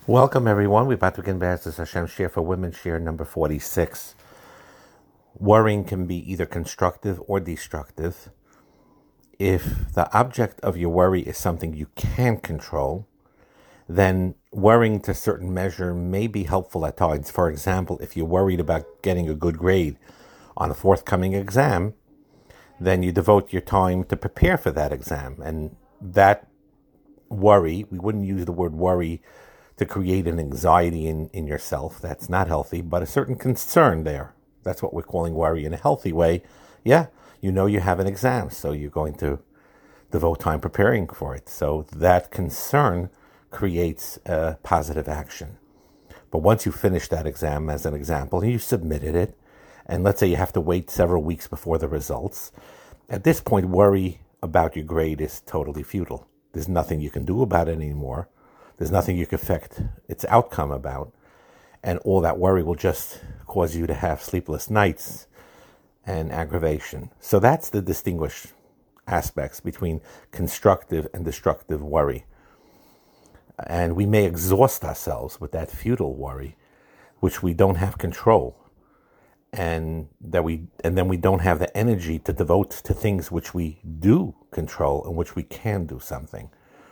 Welcome, everyone. We're about to begin B'ezras Hashem Share for Women, Share number 46. Worrying can be either constructive or destructive. If the object of your worry is something you can control, then worrying to a certain measure may be helpful at times. For example, if you're worried about getting a good grade on a forthcoming exam, then you devote your time to prepare for that exam. And that worry, we wouldn't use the word worry to create an anxiety in yourself. That's not healthy, but a certain concern there. That's what we're calling worry in a healthy way. Yeah, you know you have an exam, so you're going to devote time preparing for it. So that concern creates a positive action. But once you finish that exam, as an example, and you submitted it, and let's say you have to wait several weeks before the results, at this point, worry about your grade is totally futile. There's nothing you can do about it anymore. There's nothing you can affect its outcome about. And all that worry will just cause you to have sleepless nights and aggravation. So that's the distinguished aspects between constructive and destructive worry. And we may exhaust ourselves with that futile worry, which we don't have control. And then we don't have the energy to devote to things which we do control and which we can do something.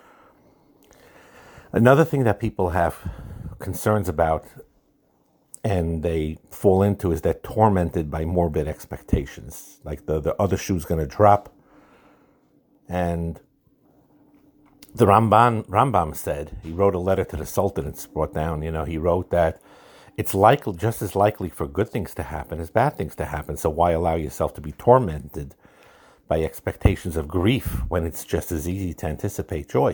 Another thing that people have concerns about and they fall into is they're tormented by morbid expectations. Like the other shoe's going to drop. And the Rambam said, he wrote a letter to the Sultan, it's brought down, he wrote that it's likely, just as likely for good things to happen as bad things to happen. So why allow yourself to be tormented by expectations of grief when it's just as easy to anticipate joy?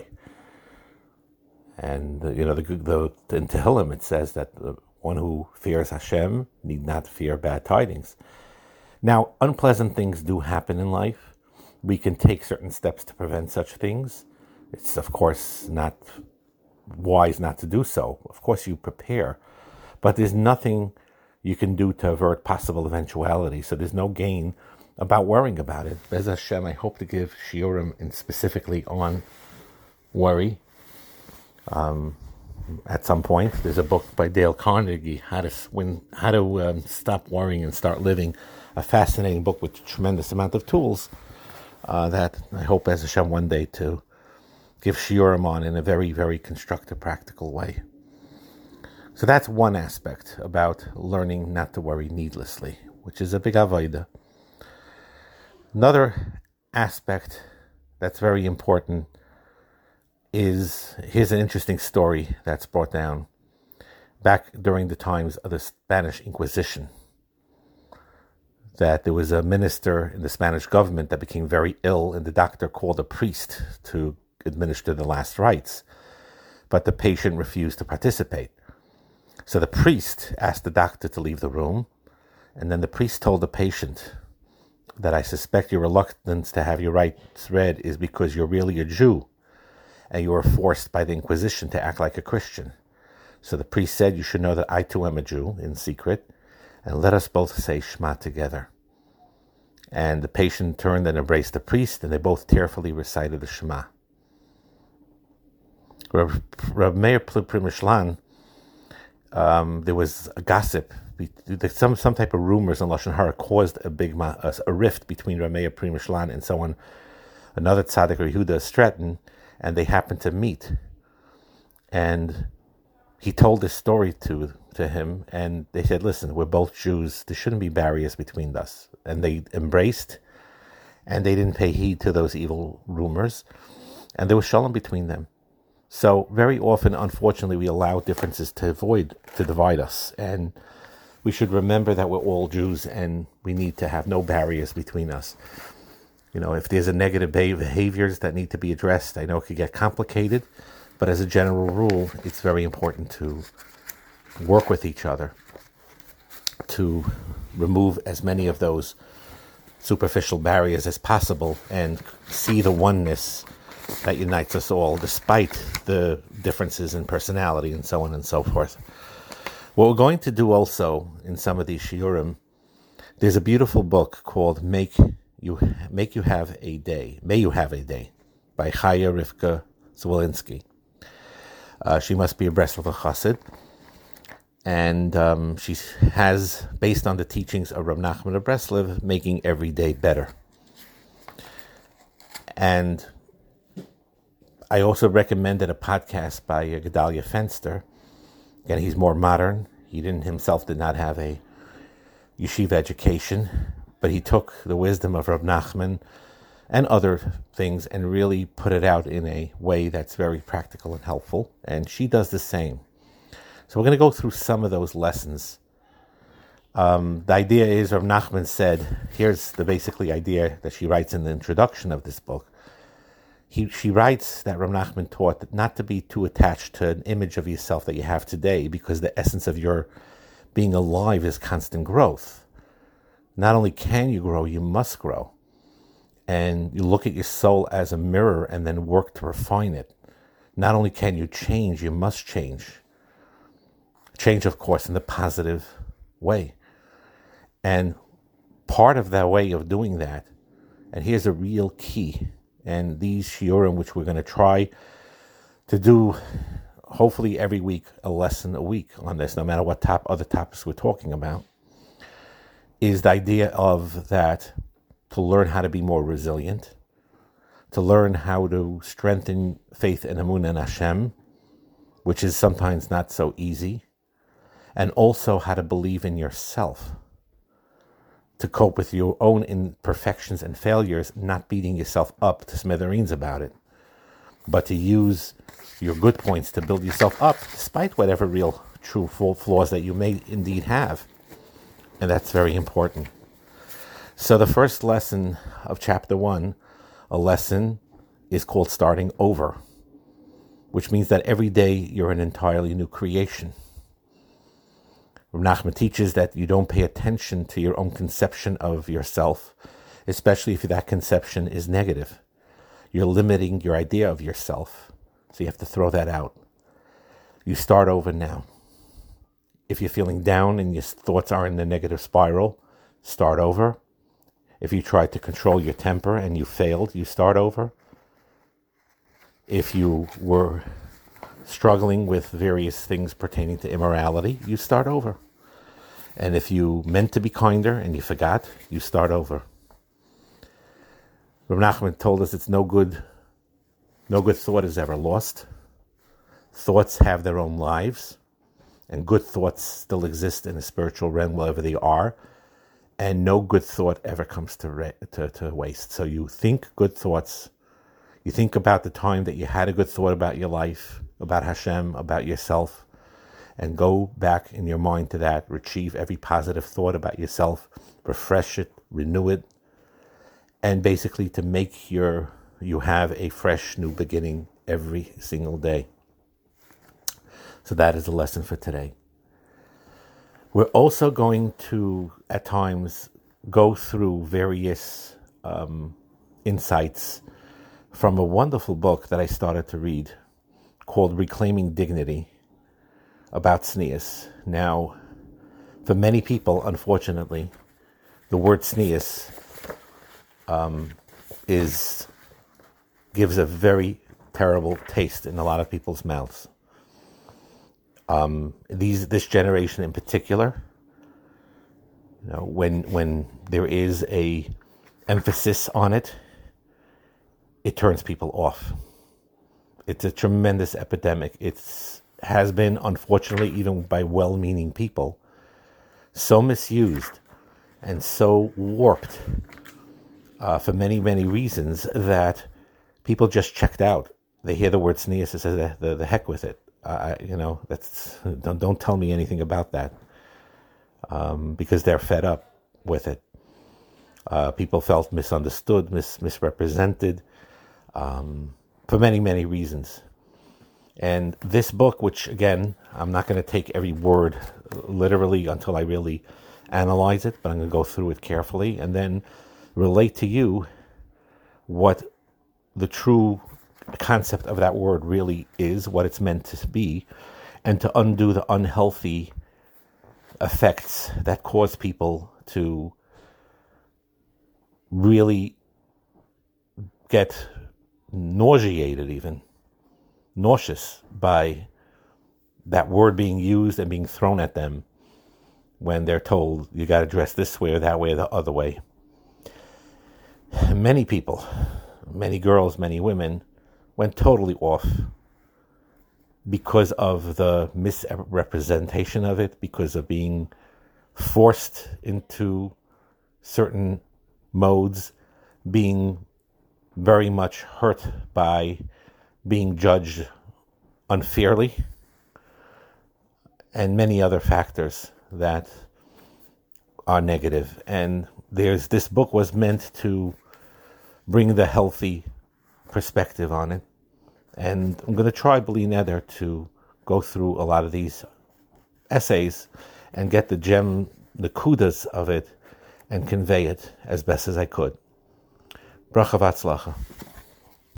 And, in Tehillim it says that the one who fears Hashem need not fear bad tidings. Now, unpleasant things do happen in life. We can take certain steps to prevent such things. It's, of course, not wise not to do so. Of course, you prepare. But there's nothing you can do to avert possible eventuality. So there's no gain about worrying about it. Bez Hashem, I hope to give shiurim specifically on worry. At some point, there's a book by Dale Carnegie, How to Stop Worrying and Start Living, a fascinating book with a tremendous amount of tools that I hope as Hashem one day to give shiurim on in a very, very constructive, practical way. So that's one aspect about learning not to worry needlessly, which is a big avodah. Another aspect that's very important here's an interesting story that's brought down back during the times of the Spanish Inquisition, that there was a minister in the Spanish government that became very ill, and the doctor called a priest to administer the last rites, but the patient refused to participate. So the priest asked the doctor to leave the room, and then the priest told the patient that I suspect your reluctance to have your rites read is because you're really a Jew, and you were forced by the Inquisition to act like a Christian. So the priest said, you should know that I too am a Jew in secret, and let us both say Shema together. And the patient turned and embraced the priest, and they both tearfully recited the Shema. Reb Meir Primishlan, there was a gossip, some type of rumors in Lashon Hara caused a rift between Reb Meir Primishlan and someone, another tzaddik, Yehuda Stratton, and they happened to meet. And he told this story to him, and they said, listen, we're both Jews, there shouldn't be barriers between us. And they embraced, and they didn't pay heed to those evil rumors, and there was shalom between them. So very often, unfortunately, we allow differences to divide us, and we should remember that we're all Jews, and we need to have no barriers between us. If there's a negative behaviors that need to be addressed, I know it could get complicated, but as a general rule, it's very important to work with each other to remove as many of those superficial barriers as possible and see the oneness that unites us all, despite the differences in personality and so on and so forth. What we're going to do also in some of these shiurim, there's a beautiful book called May You Have a Day, by Chaya Rivka Zwolinski. She must be a Breslover Chassid. And she has, based on the teachings of Rav Nachman of Breslov, making every day better. And I also recommended a podcast by Gedalia Fenster. Again, he's more modern. He himself did not have a yeshiva education, but he took the wisdom of Rav Nachman and other things and really put it out in a way that's very practical and helpful. And she does the same. So we're going to go through some of those lessons. The idea is, Rav Nachman said, here's the basically idea that she writes in the introduction of this book. She writes that Rav Nachman taught that not to be too attached to an image of yourself that you have today, because the essence of your being alive is constant growth. Not only can you grow, you must grow. And you look at your soul as a mirror and then work to refine it. Not only can you change, you must change. Change, of course, in the positive way. And part of that way of doing that, and here's a real key, and these shiurim, which we're going to try to do, hopefully every week, a lesson a week on this, no matter what other topics we're talking about, is the idea of that to learn how to be more resilient, to learn how to strengthen faith and emunah in Hashem, which is sometimes not so easy, and also how to believe in yourself, to cope with your own imperfections and failures, not beating yourself up to smithereens about it, but to use your good points to build yourself up, despite whatever real, true flaws that you may indeed have. And that's very important. So the first lesson of chapter 1, a lesson, is called starting over, which means that every day you're an entirely new creation. Rav Nachman teaches that you don't pay attention to your own conception of yourself, especially if that conception is negative. You're limiting your idea of yourself, so you have to throw that out. You start over now. If you're feeling down and your thoughts are in the negative spiral, start over. If you tried to control your temper and you failed, you start over. If you were struggling with various things pertaining to immorality, you start over. And if you meant to be kinder and you forgot, you start over. Rav Nachman told us it's no good thought is ever lost. Thoughts have their own lives, and good thoughts still exist in the spiritual realm wherever they are, and no good thought ever comes to waste. So you think good thoughts. You think about the time that you had a good thought about your life, about Hashem, about yourself, and go back in your mind to that. Retrieve every positive thought about yourself, refresh it, renew it, and basically to make you have a fresh new beginning every single day. So that is the lesson for today. We're also going to, at times, go through various insights from a wonderful book that I started to read called Reclaiming Dignity, about tznius. Now, for many people, unfortunately, the word tznius gives a very terrible taste in a lot of people's mouths. This generation in particular, when there is a emphasis on it, it turns people off. It's a tremendous epidemic. It has been, unfortunately, even by well-meaning people, so misused and so warped for many, many reasons that people just checked out. They hear the word tznius and say, the heck with it. Don't tell me anything about that, because they're fed up with it. People felt misunderstood, misrepresented, for many, many reasons. And this book, which again, I'm not going to take every word literally until I really analyze it, but I'm going to go through it carefully and then relate to you what the true concept of that word really is, what it's meant to be, and to undo the unhealthy effects that cause people to really get nauseated, even nauseous by that word being used and being thrown at them when they're told you got to dress this way or that way or the other way. Many people, many girls, many women went totally off because of the misrepresentation of it, because of being forced into certain modes, being very much hurt by being judged unfairly, and many other factors that are negative. And this book was meant to bring the healthy perspective on it. And I'm going to try, B'li Neder, to go through a lot of these essays and get the kudas of it and convey it as best as I could. Bracha v'atzlacha.